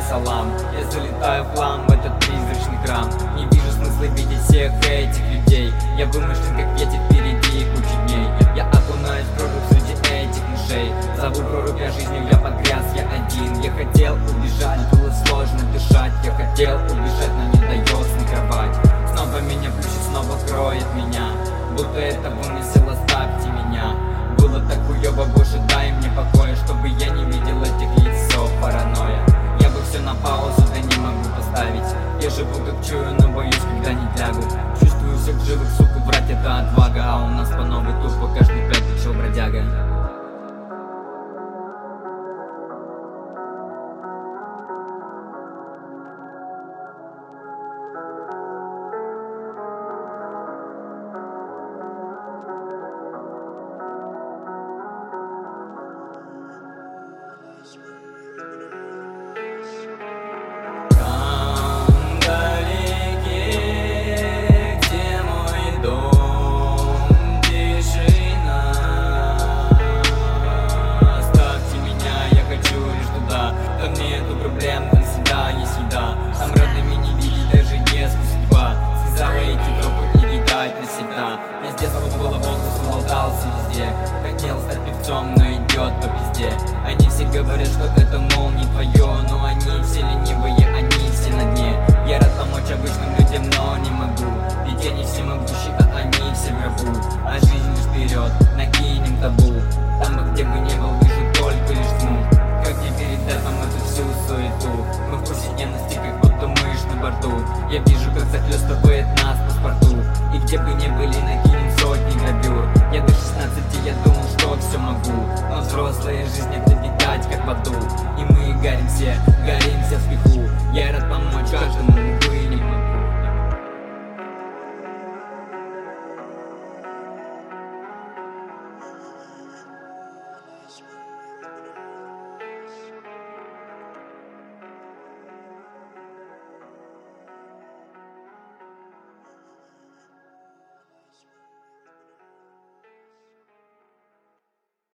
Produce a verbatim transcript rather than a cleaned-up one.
салам. Я залетаю в хлам в этот призрачный храм. Не вижу смысла видеть всех этих людей. Я вымышлен как ветер впереди кучи дней. Я окунаюсь в прорубь среди этих мышей. Зову прорубь, я жизнью я погряз, я один. Я хотел убежать, но было сложно дышать. Я хотел убежать, но не дает сны кровать. Снова меня плющит, снова кроет меня. Будто это вымысел, оставьте меня. Было так хуёво, больше дай мне покоя, чтобы я не видел этих лиц, все паранойя. Я бы все на паузу, да не могу поставить. Я живу как чую, но боюсь, когда не лягу. Чувствую всех живых, сука, брать это отвага. А у нас по новой тупо каждый пятый чел бродяга. Я с детства было воздухом, болтался везде. Хотел стать певцом, но идет по пизде. Они все говорят, что это, мол, не твое. Но они все ленивые, они все на дне. Я рад помочь обычным людям, но не могу. Ведь они все могущие, а они все в гробу. А жизнь лишь вперед, накинем табу. Там, где бы не был, вижу только лишь тьму. Как мне передать вам эту всю суету? Мы в повседневности, как будто мышь на борту. Я вижу, как захлестывает нас паспорту. И где бы ни были, накинем сотни гравюр. Я до шестнадцати, я думал, что все могу. Но взрослая жизнь это видать как в аду. И мы горим все